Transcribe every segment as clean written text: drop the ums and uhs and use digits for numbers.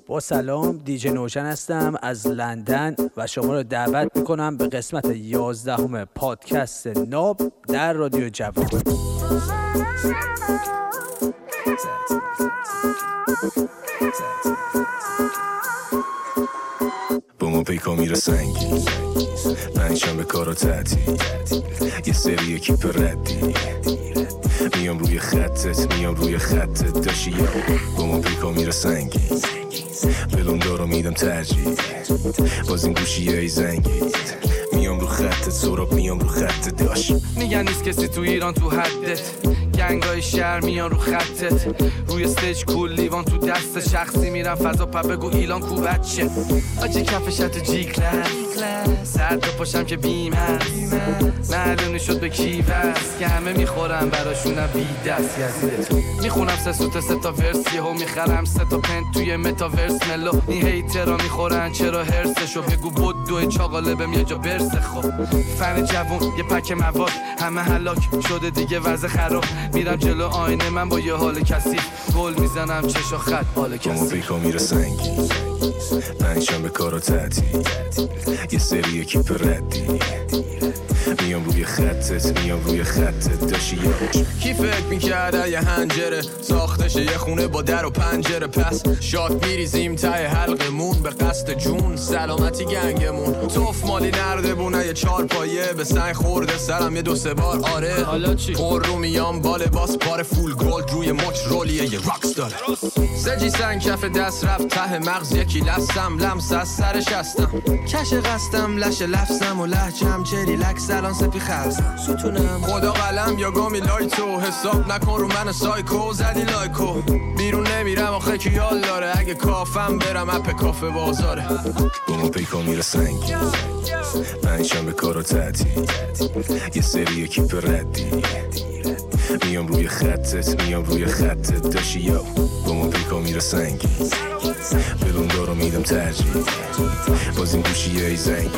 با سلام، دیجی نوشن هستم از لندن و شما رو دعوت میکنم به قسمت 11 پادکست ناب در رادیو جوان. با ما پیکا میره سنگی پنجشنبه به کارا تعطیل یه سری اکیپ ردی میام روی خطت داشتی با ما پیکا میره سنگی بلون دارو میدم ترجیح باز این گوشیه ای زنگی میام رو خطت سراب میام رو خطت داشت میگن نیست کسی تو ایران تو حدت گنگای شهر میان رو خطت روی استیج کول لیوان تو دست شخصی میرن فضا بگو ایلان کو بچه آجی کفشت جی کلاس سرد پاشم که بیم هست معلوم نشد به کی بست که همه میخورن براشونم بی دست یزیدت میخونم 3 سوت 3 تا ورس یهو میخرم 3 تا پنت توی متاورس ملو این هیترا میخورن چرا هرسشو بگو بود دو چاقاله بهم یه جا برسه خب فن جوون یه پک مواد همه هلاک شده دیگه وضع خراب میرم جلو آینه من با یه حال کسی گل میزنم چشا خط حال کسی ما بیکا میره سنگی پنجشنبه به کارا تعطیل یه سری اکیپ ردی میام روی خطت داشتی کی فکر میکرده یه هنجره ساختشه یه خونه با در و پنجره پس شات میریزیم ته حلقمون به قصد جون سلامتی گنگمون توف مالی نرده بونه یه 4 پایه به سنگ خورده سرم یه 2-3 بار آره حالا چی؟ پر رو میام باله باس پار فول گولد روی مچ رولیه یه راکس داره سجی سنگ کف دست رفت ته مغز یکی لستم لمس از سرش هستم کش قستم لش لفظم و لحجم چری لک سلان سپی خرزم ستونم خدا قلم یا گامی لایتو حساب نکن رو من سایکو زدی لایکو بیرون نمیرم آخه کی یال داره اگه کافم برم اپ کافه بازاره با ما پیکا میره سنگی پنجشنبه به کارا تعطیل یه سری اکیپ ردی میام روی خطت داشتی با ما پیکا میره سنگی بلون دارو میدم ترجیح باز این گوشیه ای زنگی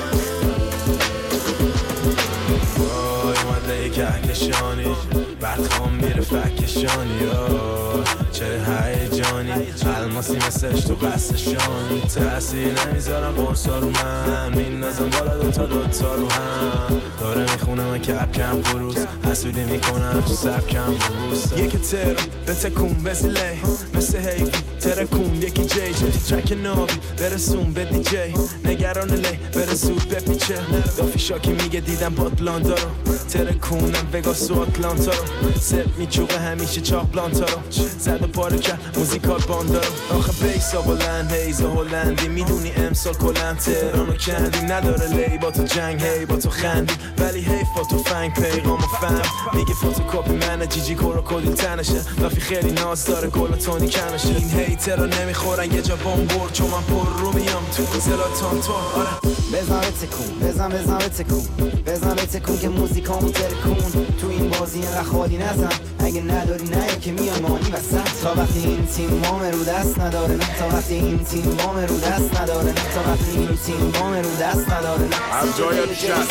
اومده کهکشانی برخوام میره فکشانی چه هیجانی الماسی مثلش تو قصشانی تأثیر نمیذارم قرصا رو من میندازم بالا دوتا رو هم داره میخونم کپ کم بروز حسودی میکنم تو سبکم بروز یکی ترم به تکون بزیله مثل حیفی ترکون یکی جی ترک نابی برسون به دی جی نگران لی برسود بپیچه دافی شاکی میگه دیدم باتلان دارم ترکونم وگاس و آتلانتا رو سب میچوقه همیشه چاق بلانتا رو زد و پاره کرد موزیکال باندارو آخه بیسا بلند هیزا هلندی میدونی امسال کلم تهرانو کندی نداره لی با تو جنگ هی با تو خندی ولی حیف با تو فنگ پیغامو فهم میگه فوتوکاپی منه جیجی کورو کدیل تنشه رفی خیلی ناز داره کلا تونی کنشه این هیترا نمیخورن یه جا بام برد چون من پر رو میام تو زلاتان تو آره بزن به تکون که موزیکامو ترکون تو این بازی اینقدر خالی نزن اگه نداری نه که میای مانی وسط تا وقتی این تیم وام رو دست نداره نه تا وقتی این تیم وام رو دست نداره نه تا وقتی این تیم وام رو دست نداره نه از جای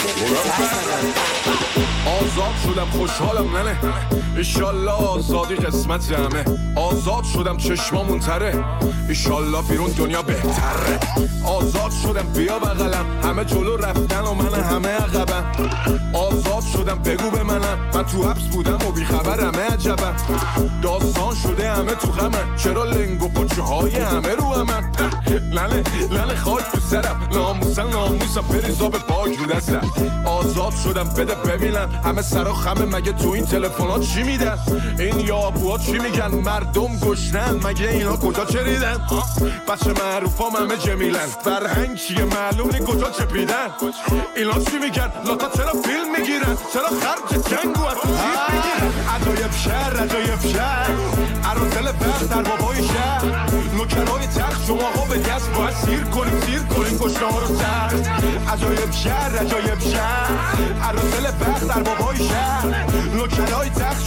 آزاد شدم خوشحالم ننه ایشالله آزادی قسمت همه آزاد شدم چشمامون تره ایشالله بیرون دنیا بهتره آزاد شدم بیا بغلم همه جلو رفتن و من همه عقبم آزاد شدم بگو به منم من تو حبس بودم و بیخبرم عجبم داستان شده همه تو غمن چرا لنگ و پاچه های همه رو همن لنه خاک تو سرم ناموسم بریزا به پاک رو دستم آزاد شدم بده ببینم همه سرا خمه مگه تو این تلفنات چی میدن این یابوها چی میگن مردم گشنن مگه اینا کجا چریدن بچه معروفام همه جمیلن فرهنگ چیه معلوم نی کجا چپیدن اینا چی میگن لاتا چرا فیلم میگیرن چرا خرج جنگو از تو جیب میگیرن عجایب شهر عروسل وقت در بابای شهر نوکرهای تخت شما ها به دست باید سیر کنیم گشنه ها رو سخت عجایب شهر عروسل وقت در بابای شهر نوکرهای تخت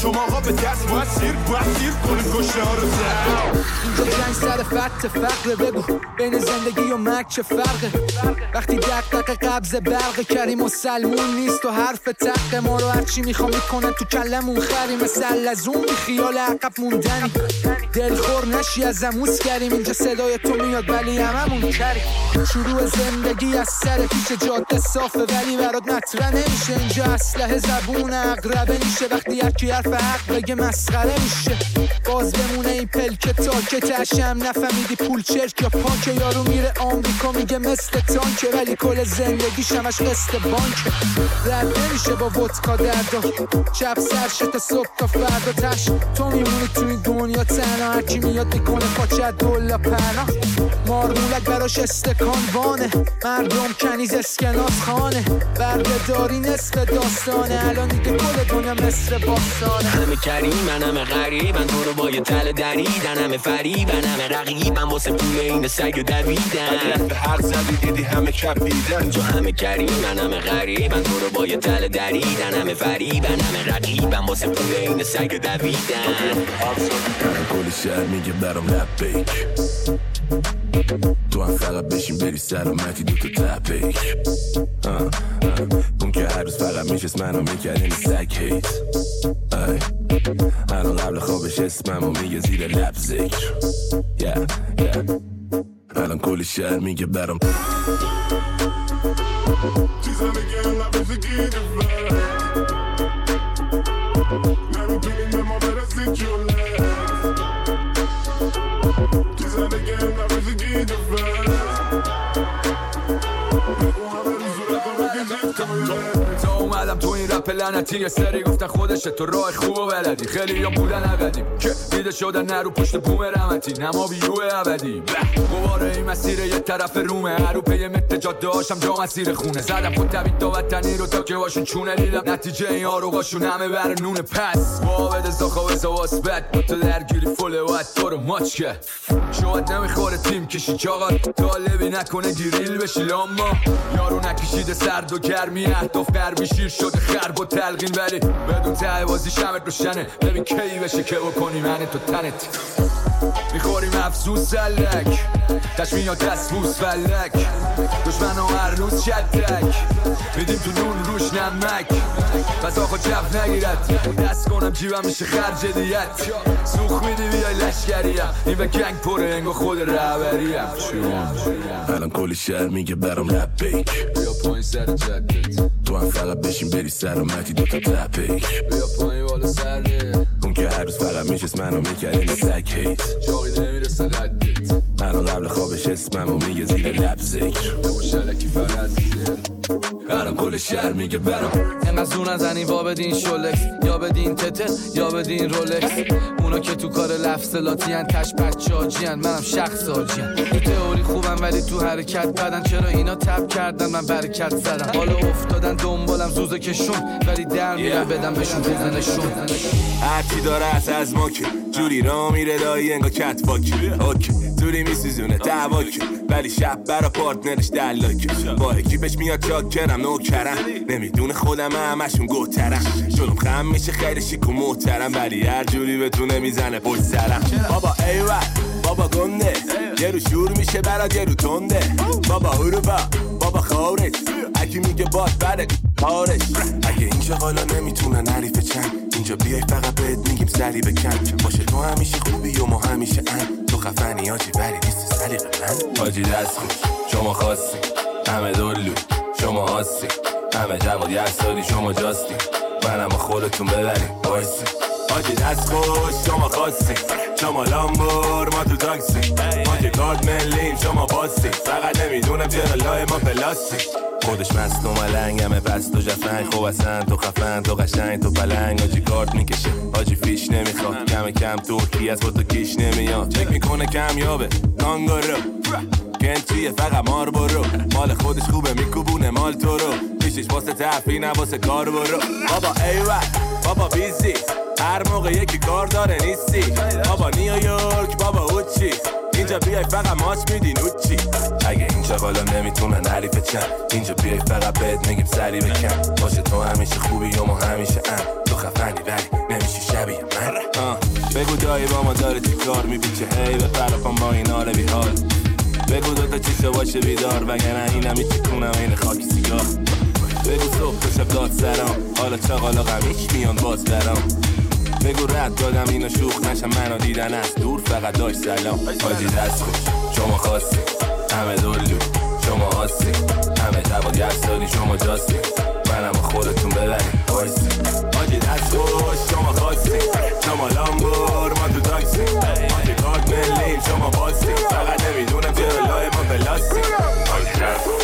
شما ها به دست باید سیر کنیم گوشه ها رو زد. اینجا جنگ سر فتح فقره، بگو بین زندگی و مرگ چه فرقه؟ وقتی دقدقه قبض برق کریم و سلمون نیست و حرف تق ما رو هرچی میخوام میکنن تو کلمون خری، مثل لزوم بی خیال عقب موندنی. دلخور نشی از اموز کریم، اینجا صدای تو میاد ولی هممون کریم. شروع زندگی از سر پیش جاده صافه ولی برات مطرح نمیشه. اینجا اسلحه زبون اقربه میشه، وقتی یکی حرف حق بگه مسخره میشه. باز بمونه این پلک تاکه تشم نفهمیدی پول چرک یا پاکه. یارو میره آمریکا میگه مثل تانکه ولی کل زندگیش همش قسط بانکه. رد نمیشه با ودکا دردا، چپ سرشه تا صبح تا فردا تش. تو میمونی تو این دنیا تنها، هرکی میاد میکنه پاچه دولا پناه. مارمولک براش استکان وانه، مردم کنیز اسکناس خانه. بردهداری نصف داستانه، الان دیگه کل دنیا مثل باستانه. همه کریم من همه غریب، من تو رو با یه تل دریدن. همه فریب من همه رقیب، من واسه پول این سگ دویدن. به هر زدی دیدی همه کپیدن. جو همه کریم من همه غریب، من تو رو با یه تل دریدن. همه فریب من همه رقیب، من واسه پول این سگ دویدن. کل شهر میگه برام رپ بیک، تو هم فقط بشین بری سلامتی دو تا تپیک. اون که هر روز فقط میشست منو میکرد این سگ هیت. الان قبل خوابش اسممو میگه زیر لب ذکر. الان کل شهر میگه برام چیزا نگه لبش گیده فرد، نمیتونیم به ما برسید جله. چیزا نگه لبش گیده فرد، تا اومدم تو این رپ لعنتی یه سری گفتن خودشه تو راه خوب و بلدی. خیلی یا بودن عقدیم که دیده شدن نرو پشت بوم رحمتی، نما بیو ابدی. گواره این مسیر یه طرف رومه، هرو پی مت جاده هاشم جا مسیر خونه. زدم خود دوید تا وطنی رو تا که باشون چونه دیدم نتیجه این آروغاشون همه بر نونه. پس بابد زاخوه زواسبت با تو درگیری فوله باید تو رو ماچ که شاید نمیخوره تیم کشی چاقات طالبی نکنه گریل بشی. لاما یارو نکشیده سرد و گرمی، اهداف قربی شیر شده خرب و تلقین ولی بدون ته بازی شمت روشنه. ببین کی بشه که بکنی منه تو تنت میخوریم افزوز سلک تشمیع دست بوس فلک. دشمن و هر روز شدک میدیم تو نون روش نمک. پس آقا جف نگیرد دست کنم جیبم میشه خرج دیت. سوخ میدی بیای لشکریم این به گنگ پره انگا خود رهبریم. الان کلی شهر میگه برام رپ بیک، بیا پایین سر جدت، تو هم فقط بشین بری سلامتی دو تا تپیک. بیا پایین بالا سره، اون که هر روز فقط میشست منو میکرد این سگ هیت. جایی نمیرسه قدت، الان قبل خوابش اسممو میگه زیر لب ذکر. شلکی فقط الان کل شهر میگه برام انقدر زور نزنی وا بدین شولکس یا بدین تته یا بدین رولکس. اونا که تو کار لفظلاتی ان تش بچه آجی ان، منم شخص آجی ان. تو تئوری خوبم ولی تو حرکت بدن. چرا اینا تب کردن من برکت زدم، حالا افتادن دنبالم زوزه کشون ولی در میرم بدم بهشون بزنشون. هرچی داره از ما که جوری را میره دایی انگا کت باکی. اوکی جوری میسیزونه دعواکی ولی شب برا پارتنرش دلاکی. با اکیپش میاد چاکرم نوکرم، نمیدونه خودم همشون گوترم. جلوم خم میشه خیلی شیک و محترم ولی هر جوری بتونه میزنه پشت سرم. بابا ایوه بابا گنده یه رو شور میشه برات یه رو تنده. بابا هروبا بابا خارج اگه میگه باد بره کارش. اگه این شغالا نمیتونن حریف چند اینجا بیای فقط بهت میگیم سری بکن. باشه تو همیشه خوبی و ما همیشه ان. تو خفنی آجی ولی نیستی سلیقه من. آجی دست خوش شما خواستی همه دلو شما هاستی، همه جواد یستادی شما جاستی. منم خودتون ببریم بایستی. آجی دست خوش شما خواستی، شما لامبور ما تو تاکسی. ما که کارت ملیم شما باستی، فقط نمیدونم چرا لای ما پلاستی. خودش مست و ملنگ همه پست و جفنگ. خوب اصلا تو خفن تو قشنگ تو پلنگ. آجی کارت میکشه آجی فیش نمیخواد، کم کم ترکی از با تو کیش نمیاد. چک میکنه کمیابه کانگورو کنچیه فقط مار برو. مال خودش خوبه میکوبونه مال تو رو، پیشش واسه تفری نه واسه کار برو. بابا ایوه بابا بیزی هر موقع یکی کار داره نیستی. بابا نیویورک بابا اوچی اینجا بیای فقط ماچ میدین اوچی. اگه این شغالا نمیتونن حریف چند اینجا بیای فقط بهت میگیم سری بکن. باشه تو همیشه خوبی و ما همیشه ان. تو خفنی ولی نمیشی شبیه من. بگو دایی با ما داره چی کار میبیچه هی به فرقم با این حال بیحال. بگو دوتا چیشه باشه بیدار وگرنه اینم میتکونم این خاکی سیگار. بگو صبح تا شب داد سرام حالا چاقالاقم هیچ میان باز درام. بگو رد دادم اینو شوخ نشم منو دیدن از دور فقط داشت سلام. حاجی دست خوش شما خواستی همه دلو شما آسی همه تبا گرس دادی شما جاستی منم خودتون ببرین بایستی. حاجی دست خوش شما خواستی شما لامبور ما تو تاکسی حاجی کارت ملیم شما باستی فقط نمیدونم چرا لای ما بلاستی. حاجی دست خوش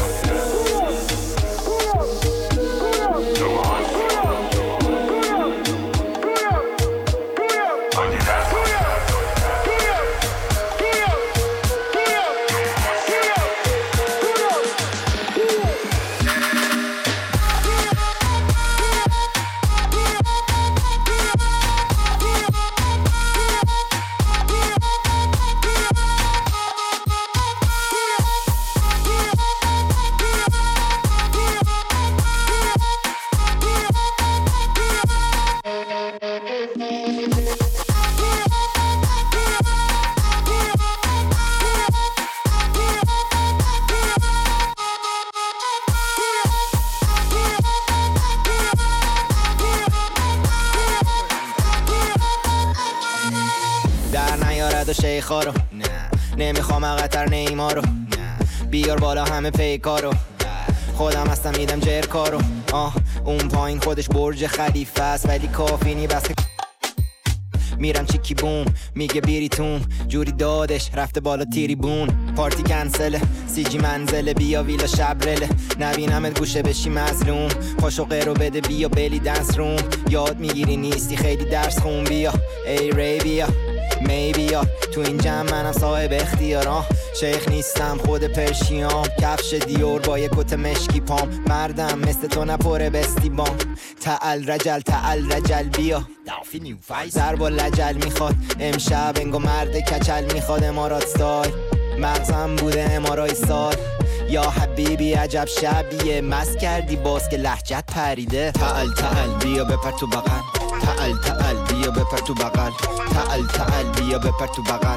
شیخارو نه نمیخوام اقتر نیمارو نه بیار بالا همه پیکارو خودم هستم میدم جرکارو اون پایین خودش برج خلیفه است ولی کافی نی بس میرم چیکی بوم میگه بیریتون جوری دادش رفته بالا تیری بون پارتی کنسله سیجی منزله بیا ویلا شبرله نبینمت گوشه بشی مظلوم پاشو رو بده بیا بلی دنس روم یاد میگیری نیستی خیلی درس خون بیا ای ری بیا میبی یا تو این جمع منم صاحب اختیارم شیخ نیستم خود پرشیام کفش دیور با یک کت مشکی پام مردم مثل تو نپره بستی بام تعال رجل بیا ضرب و لجل میخواد امشب انگو مرد کچل میخواد امارات ستایل مغزم بوده امارای سال یا حبیبی عجب شبیه مست کردی باز که لهجت پریده تعال بیا بپر تو بغل تعال بیا بپر تو بغل تعال بیا بپر تو بغل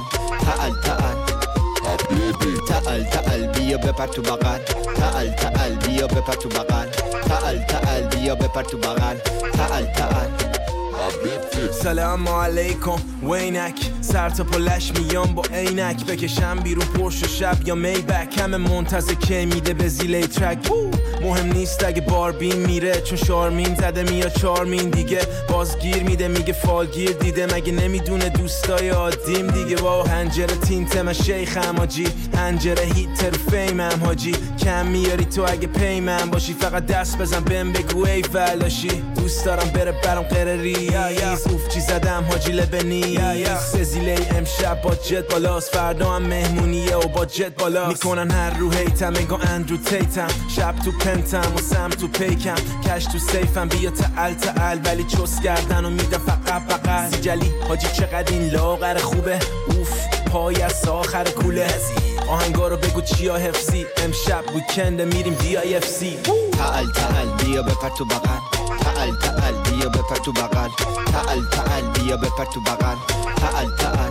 تعال بیا بپر تو بغل تعال بیا بپر تو بغل تعال بیا بپر تو بغل تعال سلام علیکم وینک سر تا پلش میام با عینک بکشم بیرون پرش و شب یا میبک همه منتظر کی میده به زیلی ترک مهم نیست اگه باربین میره چون شارمین زده میاد چارمین دیگه بازگیر میده میگه فالگیر دیده مگه نمیدونه دوستای عادیم دیگه با هنجره تینت من شیخم حاجی هنجره هیتر فیمم حاجی کم میاری تو اگه پیمم باشی فقط دست بزن بهم بگو ای ولاشی دوست دارم بره برام قرری اوف چی زدم حاجی لبنی سزیلی امشب با جت بالاست فردا هم مهمونیه و با جت بالاست میکنن هر رو هیتم انگار اندرو تیتم شب تو پنتم و سم تو پیکم کش تو سیفم بیا تعال ولی چوس کردن و میدم فقط زیجلی حاجی چقدر این لاغر خوبه اوف پای از آخر کوله آهنگا رو بگو چیا حفظی امشب ویکند میریم DIFC تعال بیا بپر تو بغل تعال بیا بپر تو بغل تعال بیا بپر تو بغل تعال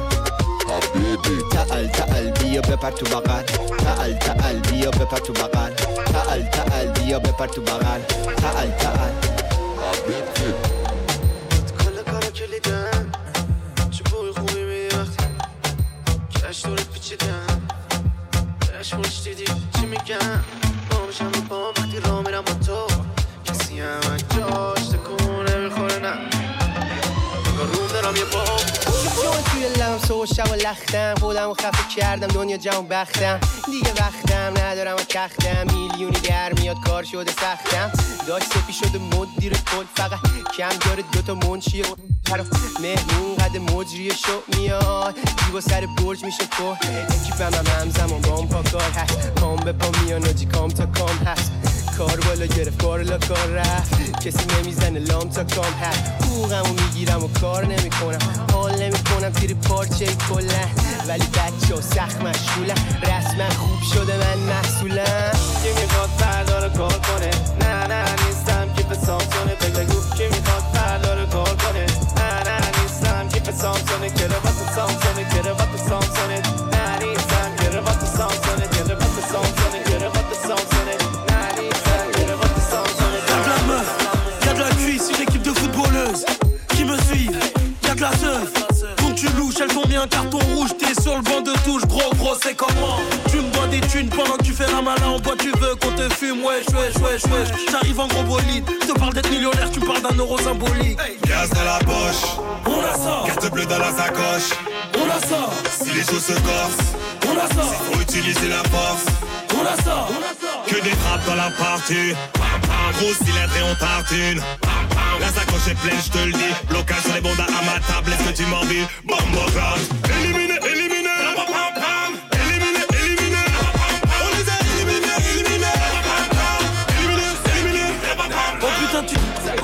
بیا بپر تو بغل تعال بیا بپر تو بغل تعال بیا بپر تو بغل تعال کل کارا کلیدن چه بوی خوبی میدی وقتی کش دورت پیچیدن برش خوش دیدی چی میگم بامشم رو بام وقتی را میرم با تو کسی هم جاش تکونه میخوره نه روم دارم یه بام چون توی لم سوشم و لختم خودم و خفه کردم دنیا جمع بختم دیگه وقتم ندارم و تختم میلیونی در میاد کار شده سختم داشت سپی شده مدیر کل فقط کم داره دوتا منشی مهمون قد مجری شو میاد دیگه سر برج میشه که اکیپم همزمان بام پا کار هست کام به پا میان آجی کام تا کام هست کار بالا گرفت کارلا کار رفت کسی نمیزنه لام تا کام هست حقوقمو میگیرم و کار نمیکنم حال نمیکنم تیر پارچه کلن ولی بچه ها سخت مشغولن رسما خوب شده من محصولم کی میخواد فردا رو کار کنه نه نیستم که به سامسونه بگو کی میخواد فردا سانسونه کروات سانسونه کروات سانسونه نریسم کروات سانسونه کروات سانسونه کروات سانسونه نریسم کروات سانسونه. Y'a de la meuf, y'a de la cuisse, une équipe de footballeuses qui me suivent, y'a de la seuf. Quand tu louches, elles ont mis un carton rouge, t'es sur le banc de touche, gros c'est comment. Tu me dois des thunes pendant que tu fais la malin, en bois tu veux qu'on te fume, wesh. J'arrive en gros bolide, je te parle d'être millionnaire, tu parles d'un euro symbolique. Gaz dans la poche, on la sort. Carte bleue dans la sacoche, on la sort. Si les choses se corsent, on la sort. C'est pour utiliser la force, on la sort. Que des frappes dans la partie, gros cylindre et on tartine. La sacoche est pleine, je te le dis. Blocage sur les bondas à ma table, est-ce que tu m'en dis? Bombo clap, éliminé. On les a éliminés. Oh putain tu...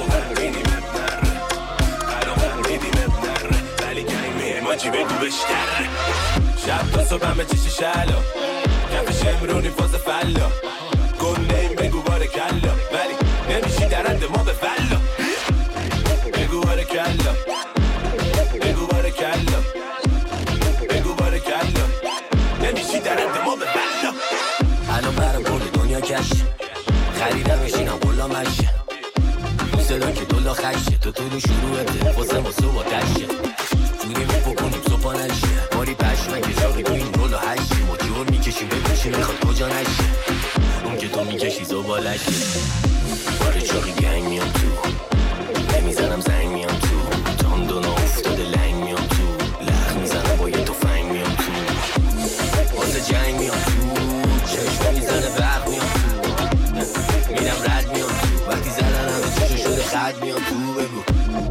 شب تا صبح همه چیشی شلا کفش امرونی فاز فلا گل نیم بگو بارکلا ولی نمیشی درنده ما به فلا بگو بارکلا بگو بارکلا بگو بارکلا نمیشی درنده ما به فلا الان برم کل دنیا کش خریدم میشینم بلا مشه صدا که دولا خشه تو طول شروعته واسه با تشه جونی میپکنیم صبح نشه ماری پشمک جاقی تو این رول و هشه ما جور میکشیم بپوشیم میخواد کجا نشه اون که تو میکشی زبالشه باره چاقی گنگ میام تو نمیزنم زنگ میام تو تاندونا افتاده لنگ میام تو لخ میزنم با یه تفنگ میام تو واسه جنگ میام تو چشم میزنه برق میام تو میرم رد میام تو وقتی زدن همه چشو شده خد میام تو بگو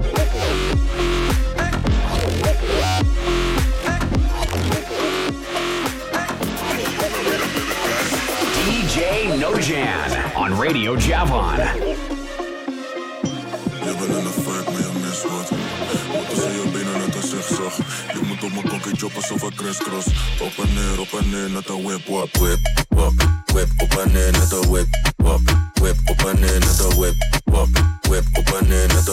DJ Nojan on Radio Javon. Je bent in de fight, maar je mist wat. Moeten ze je benen net als zigzag. Je moet op mijn konkje choppen alsof ik crisscross. Op en neer, net een whip, wap. Whip, wap, whip, op en neer, net een whip, wap. Whip, op en neer, net een whip, wap. Whip, op en neer, net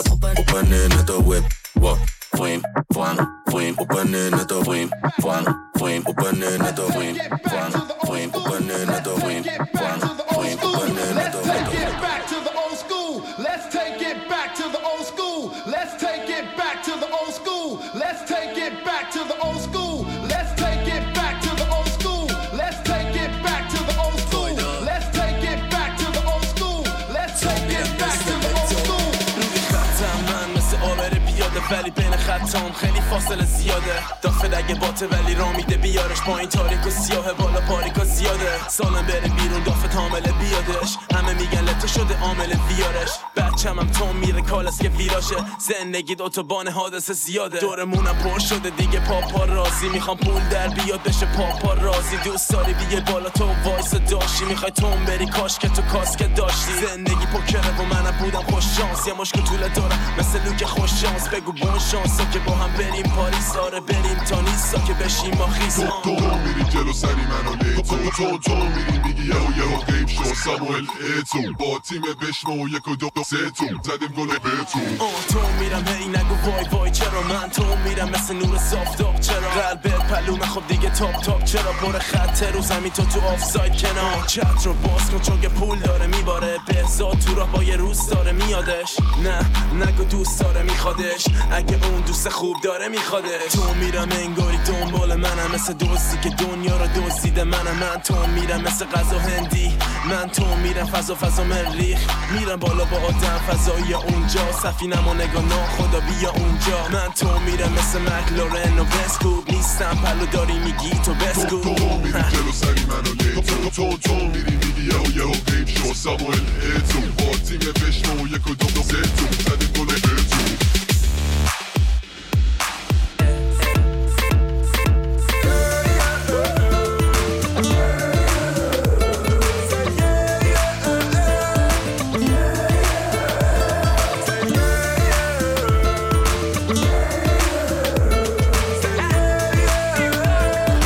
een whip, wap. Flame, flang, flame, op en neer, net een flame, flang, flame, op en neer, net een flame, flang, flame, op en neer, net een flame, flang, flame, op en neer, net een flame. Back to the old school. Let's take it back to the old school. Let's take it back to the old school. Let's take it back to the old school. Let's take it back to the old school. Let's take it back to the old school. Let's take it back to the old school. Let's take it back to the old school. روی خطم من مثل آبر بیاده ولی بین خطام خیلی فاصله زیاده داخل اگه باته ولی را میده بیارش پایین تاریک و سیاه بالا پاریکا زیاده سالم بره بیرون دافت حامل بیادش همه میگن لته شده عامل ویارش بچم هم تو میره کالس که ویراشه زندگی اتوبان حادثه زیاده دورمونم پر شده دیگه پاپا رازی میخوام پول در بیاد بشه پاپا رازی دوست داری بیه بالا تو وایس داشتی میخوای تون بری کاش که تو کاسکت داشتی زندگی پوکره و منم بودم خوش شانس یه مشکل طول دارم مثل لوک خوش شانس بگو بون شانسا که با هم بریم پاریس آره بریم تا نیستا که بشیم ما خیس تو میری جلو سری منو لیتو تو میری میگی یهو غیب شو ساموئل ایتو با تیم بشمو یک و دو سه تو زدیم گل بهتون تو میرم هی نگو وای چرا من تو میرم مثل نور صافتاب چرا قلبت پلومه خب دیگه تاپ چرا پر خط رو زمین تو آفساید کنار چت رو باز کن چون که پول داره میباره بهزاد تو راه با یه روز داره میادش نه نگو دوست داره میخوادش اگه اون دوست خوب داره میخوادش تو میرم انگاری دنبال منم مثل دوستی که دنیا رو دزدیده من تو میرم مثل غذا هندی من تو میرم فضا مریخ میرم بالا با آدم فضایی اونجا سفینم و نگاه ناخدا بیا اونجا من تو میرم مثل مکلارن و بسکوب نیستم پلو داری میگی تو بسکوب تو میری جلو سری منو لیتو تو میری میگی یهو غیب شو ساموئل ایتو با تیم بشمو یک و دو سه تو زدیم گل بهتون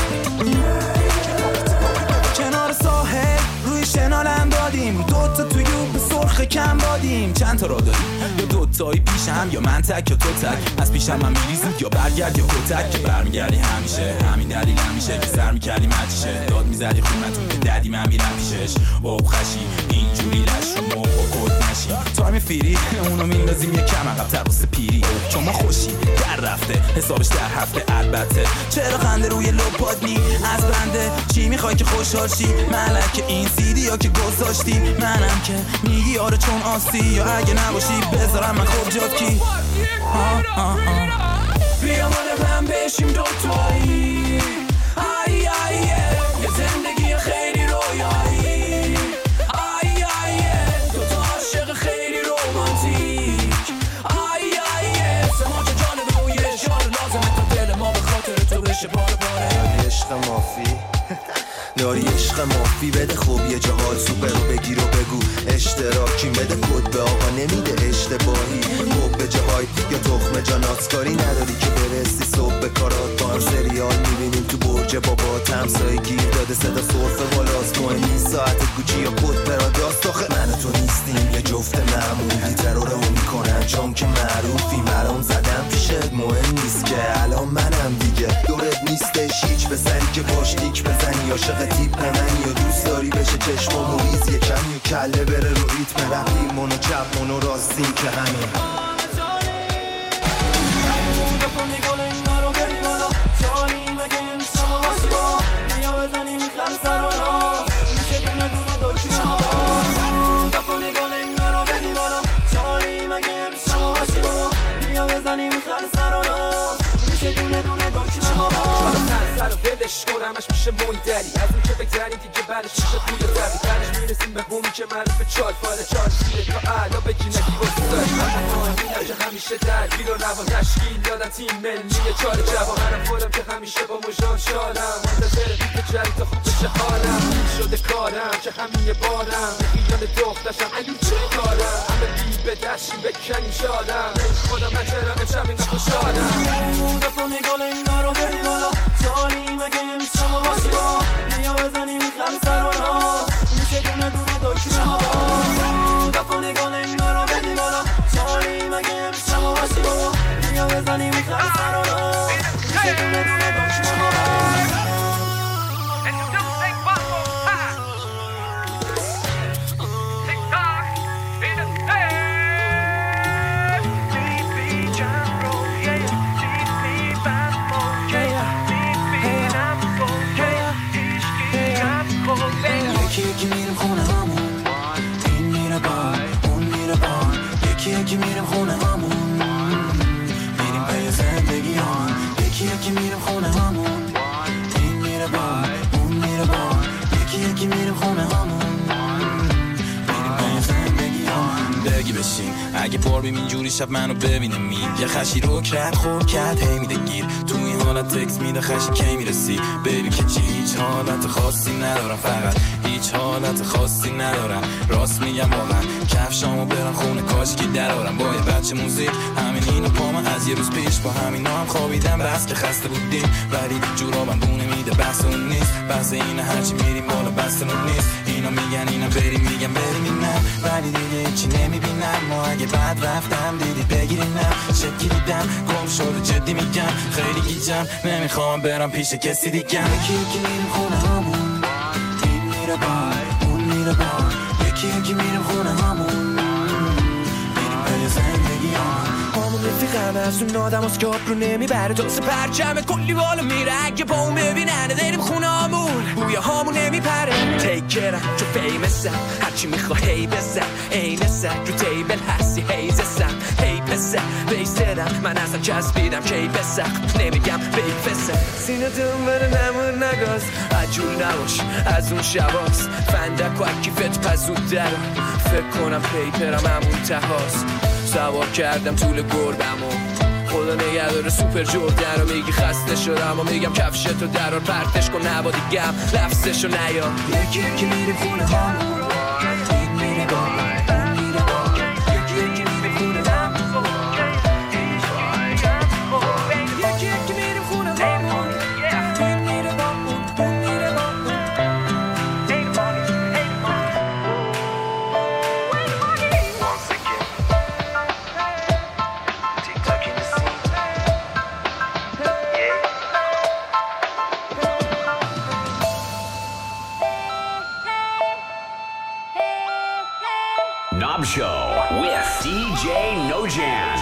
کنار ساحل روی شنالم دادیم دوتا توی زیادیم چند تا را داریم، یا دوتایی پیشم یا من تک یا تو تک. از پیشم من میری زود یا برگرد یا کتک، که برمیگردی همیشه همین دلیل همیشه که سر میکردی مچشه، داد میزدی خونتون که ددی من میرم پیشش. با خشی اینجوری لش رو موقع کد نشی، تایم فیری اونو میندازیم یه کم عقب تر واسه پیری. چون ما خوشی در رفته حسابش در هفته، البته چرا خنده روی لپات نی از بنده؟ چی میخوای که خوشحال شی؟ ملک این سیدی ها که گذاشتی، منم که میگی آره چون آستی، یا اگه نباشی بذارم من خوب جات کی. بیا مال من بشیم دوتایی، ای ای یه زندگی خیلی رویایی، ای ای دوتا عاشق خیلی رومانتیک، ای ای سما که جانب روی اشاره لازمه تا دل ما به خاطر تو بشه باره باره. عشق مافی داری عشق مافی بده خوب یه جا حال سوپر رو بگیر و بگو اشتراکیم، بده کد به آقا نمیده اشتباهی، خوب به جاهای یا تخم جاناتکاری نداری که برسی صبح به کارات. با هم سریال میبینیم تو برج بابا، همسایه گیر داده صدا سرفه بالاست، مهم نیست ساعت گوچی یا کد براداست. آخه من تو نیستیم یه جفت معمولی، ترورمون میکنن چون که معروفی، مرام زدم پیشت مهم نیست که الان منم دیگه، دورت نیستش هیچ پسری که باش دیک بزنی، عاشق تیپ منی یا دوست داری بشه چشمامو ریز یه کمی و کله بره رو ریتم رقیم منو چپ منو راستیم که همین. ولش کنمش میشه مویدری، از اون که بگذری دیگه بعدش میشه پول دبی، بعدش میرسیم به بومی که معروف چال فاله چال سیره تا علا بگی نگی واسه داری. من که همیشه درگیر و روان تشکیل دادم تیم ملی چال جوان، منم خودم که همیشه با مژان شادم، منتظر بیت جدید تا خوب بشه حالم، شده کارم که همین یه بارم، خیال دختشم اگه چه کارم، همه بی به دشتی بکنیم شادم، خودم نچرم امشب این خوشحالم. دفعه نگال اینا رو بری بالا جانی مگه میشه ما باشی با بیا بزنیم خم سر و را میشه دونه دونه دکمه ها با دفعه نگال اینا رو بری بالا جانی مگه میشه ما باشی با بیا بزنیم خم سر و را میشه دونه دونه دکمه ها با. یکی میرم خونه همون، این میره بار اون میره بار، یکی میرم خونه همون، میریم پی زندگی هان، یکی میرم خونه همون، این میره بار اون میره بار، یکی میرم خونه همون، میریم پی زندگی هان. بگی بشین اگه باربیم اینجوری شب منو ببینه یه خشی رو کرد خور کرد هی میده گیر، تو این حالت تکس میده خشی کی میرسی بیبی که چی هیچ حالت خاصی ندارم، فقط هیچ حالت خاصی ندارم، راست میگم واقعا کفشامو برم خونه کاش که درارم با یه بچه موزیک، همین اینو پا من از یه روز پیش با همینا هم خوابیدم، بس که خسته بودیم ولی جورابم بونه میده بس اون نیست، بس اینه هرچی میریم بالا بس اون نیست، اینا میگن اینا بریم میگم بریم نه، ولی دیگه هیچی نمیبینم، ما اگه بعد رفتم دیدی بگیریم نه، شکی دیدم گم شده جدی میگم خیلی گیجم نمیخوام برم پیش کسی دیگه. یکی میرم خونه همون، این میره بار اون میره بار، یکی میرم خونه همون، میریم پی زندگی هان. همون رفیقم از اون آدم از که آب رو نمیبره، تاسه پرچمه کلی بالا میره، اگه با اون ببیننه داریم خونه همون، بویا همون نمیپره، تیکرم چون فیمسم هرچی میخواه هی بزن، این سر رو تیبل هستی هیزسم، هی پسر بیستدم من اصلا چسبیدم کی بسخ نمیگم بیفسه، سینه دون بره نمور نگاز عجول نباش از اون شباست، فندک و اکیفت پزود درم، فکر کنم پیپرم همون تهاست، سوار کردم طول گربمو خدا نگهداره سوپر جردن رو میگی خسته شدم و میگم کفشتو درار پرتش کن نبادی گم لفظشو نیا، یکی میریم خونه همون، این میره با اون میره با، یکی میریم خونه همون، یکی میریم خونه همون، این میره با اون میره با. Once Club Show with DJ Nojan.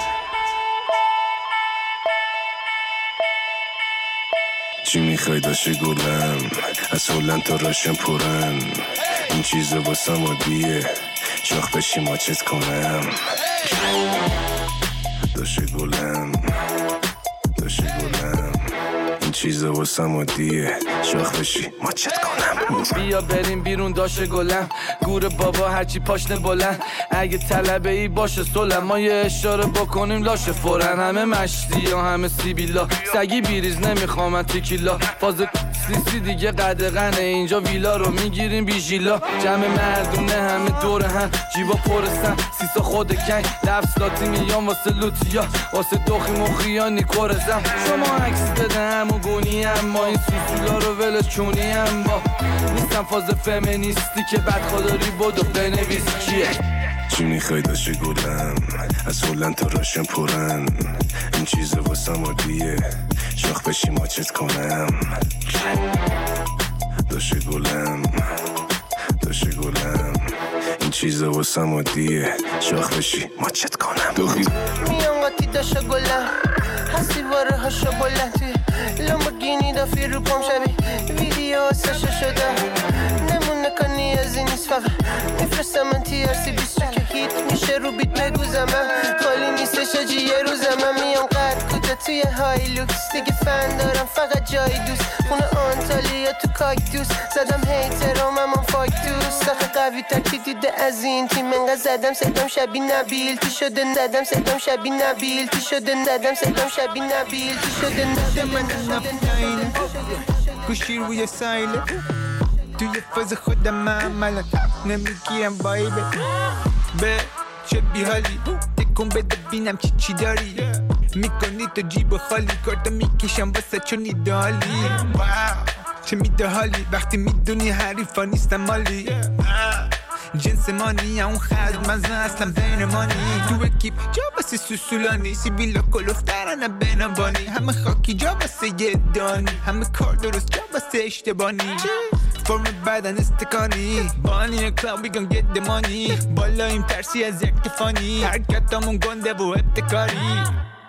چی میخوای داشته گلم از هلند تا راشن پرن این چیزا واسم عادیه شاخ بشی ماچت کنم داشته گلم این چیزا واسم عادیه شاخ بشی ماچت کنم بیا بریم بیرون داشه گلم گور بابا هرچی پاشنه بلند اگه طلبه ای باشه سلم ما یه اشاره بکنیم لاشه فورن همه مشتی و همه سیبیلا سگی بیریز نمیخوام تیکیلا فاز سیسی دیگه قدغنه اینجا ویلا رو میگیریم بیژیلا جمع مردونه همه دور هم جیبا پرسن سیسا خود کنگ لفظ لاتی میان واسه لوتیا واسه دوخی مخیانی کرزم شما عکس بده همو گونی هم ما این سوسولا رو ولش چونی هم با نیستم فاز فمینیستی که بدخداری بودو بنویس کیه چی میخوای داشته گلم از هلند تا راشن پرن این چیزا واسم عادیه شاخ بشی ماچت کنم داشته گلم این چیزا واسم عادیه شاخ بشی ماچت کنم دوخی میان قاطی داشته گلم هستی واره هاشا بلندی لامبورگینی دافی رو پام شبی ویدیو سشا شده نمونه کنی از این نیست فقط میفرستم من TRC 20 که هیت میشه رو بیت بگو زمن خالی نیستش آجی یه روز من میام قرد کوتا توی های لوکس دیگه فن دارم فقط جای دوست خونه آنتالیا تو کاکتوس زدم هیترام هم فاک دوست سخت قوی ترکی دیده از این تیم انقدر زدم صدام شبیه نبیل تی شده زدم صدام شبیه نبیل تی شده زدم صدام شبیه نبیل تی شده گوشی روی سایله توی فاز خودم معملا نمیگیرم بایبه به چه بیحالی تکون بده بینم چی داری میکنی تو جیب خالی کارتا میکشم واسه چون ایدالی چه میده حالی وقتی میدونی حریفا نیستم مالی جنس مانی اون خد مزه اصلا بین مانی تو اکیپ جا بسه سوسولانی سیبیلا کلوفترانه بینم بانی همه خاکی جا بسه یه دانی همه کار درست جا بسه اشتبانی فرم بدن استکانی بانی کلاب we gon get the money بالایم ترسی از یک فانی حرکتامون گنده و ابتکاری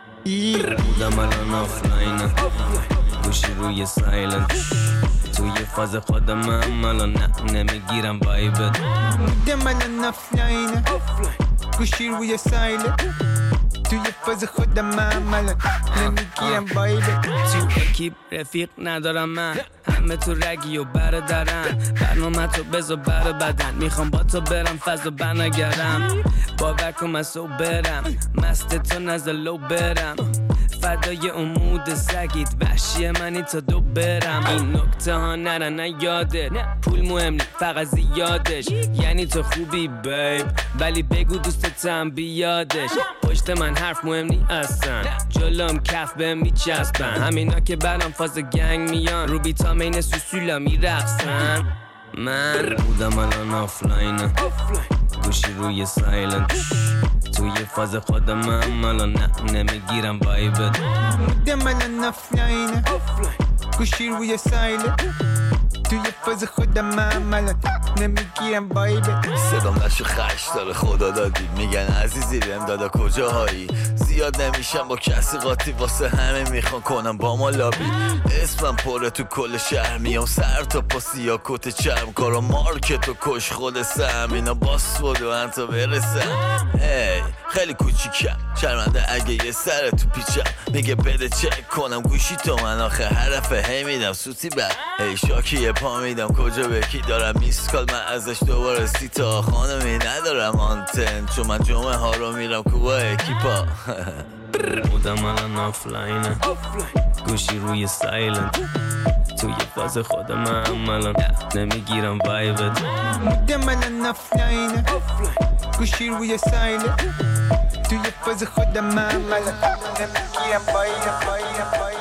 بودم الان آفلاینه گوشی روی سایلنت توی فاز خودم هم الان نمیگیرم وایبت بودم الان آفلاینه گوشی روی سایلنت توی فاز خودم هم الان نمیگیرم وایبت تو اکیپ رفیق ندارم من همه تو رگی و برادرم برنامه تو بذار بر بدن میخوام با تو برم فضا بنگرم باور کن من سو برم مست تو نزد لو برم فدای امود سگید وحشی منی تا دو برم این نکته ها نرن یادت پول مهم نی فقط زیادش یعنی تو خوبی بیب ولی بگو دوستتم بیادش پشت من حرف مهم نی اصلا جلوم کف به میچسبن همینا که برام فاز گنگ میان رو بیتامین سوسولا میرقصن من بودم الان آفلاینه گوشی روی سایلنت توی فاز خودم هم الان نمیگیرم وایبت بودم الان آفلاینه گوشی روی سایلنت توی فاز خودم هم الان نمیگیرم وایبت صدام لشو خش داره خدا دادی میگن عزیزی بهم دادا کجاهایی زیاد نمیشم با کسی قاطی واسه همه میخوان کنم با ما لابی اسمم پره تو کل شهر میام سر تا پاسی یا کت چرم کارا مارکت و کش خود سم اینا باس بود و انتا برسم هی خیلی کوچیکم شرمنده اگه یه سر تو پیچم میگه بده چک کنم گوشی تو من آخه حرفه هی میدم سوتی بد هی شاکی یه پا میدم کجا به کی دارم میسکال من ازش دوباره سیتا خانمی ندارم آنتن چون من جمعه ها رو میرم کوبا اکیپا بودم الان آفلاینه گوشی روی سایلنت توی فاز خودم هم الان نمیگیرم وایبت بودم الان آفلاینه گوشی روی سایلنت توی فاز خودم هم الان نمیگیرم وایبت